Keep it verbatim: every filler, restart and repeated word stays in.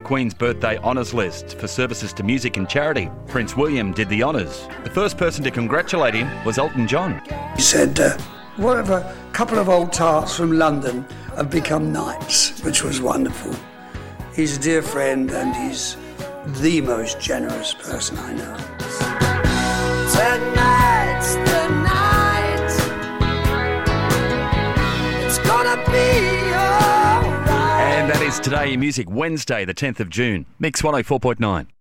Queen's Birthday Honours List for services to music and charity. Prince William did the honours. The first person to congratulate him was Elton John. He said, uh, what if a couple of old tarts from London have become knights, which was wonderful. He's a dear friend and he's the most generous person I know. Tonight's the night. It's gonna be alright. And that is Today in Music, Wednesday, the tenth of June. Mix one oh four point nine.